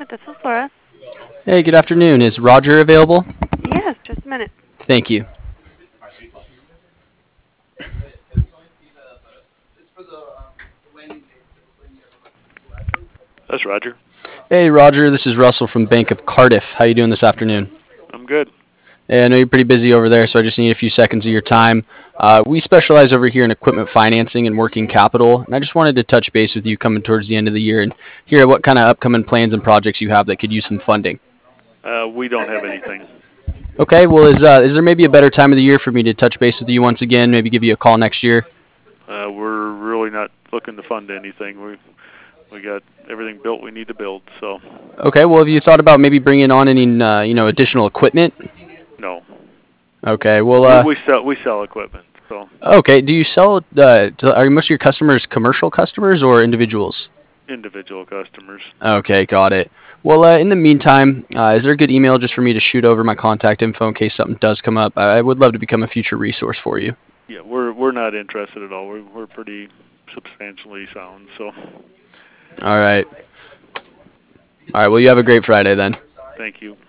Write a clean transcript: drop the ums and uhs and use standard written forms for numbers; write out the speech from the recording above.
This is Laura. Hey, good afternoon. Is Roger available? Yes, just a minute. Thank you. That's Roger. Hey, Roger. This is Russell from Bank of Cardiff. How you doing this afternoon? I'm good. Hey, I know you're pretty busy over there, so I just need a few seconds of your time. We specialize over here in equipment financing and working capital, and I just wanted to touch base with you coming towards the end of the year and hear what kind of upcoming plans and projects you have that could use some funding. We don't have anything. Okay, well, is there maybe a better time of the year for me to touch base with you once again? Maybe give you a call next year. We're really not looking to fund anything. We got everything built we need to build. So Okay, well, have you thought about maybe bringing on any additional equipment? no, Okay, well, we sell equipment. So okay. Do you sell? Are most of your customers commercial customers or individuals? individual customers. Okay, got it. Well, in the meantime, is there a good email just for me to shoot over my contact info in case something does come up? I would love to become a future resource for you. Yeah, we're not interested at all. We're pretty substantially sound. So All right. All right. Well, you have a great Friday then. thank you.